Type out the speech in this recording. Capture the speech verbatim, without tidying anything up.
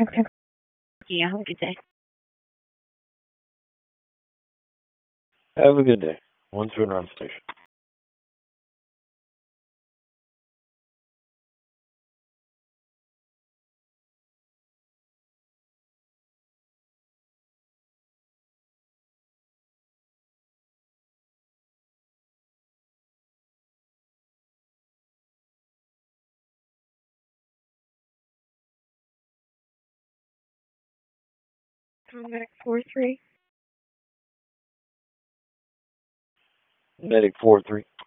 Yeah, have a good day. Have a good day. One Twin Run Station. Medic four three. Medic four three.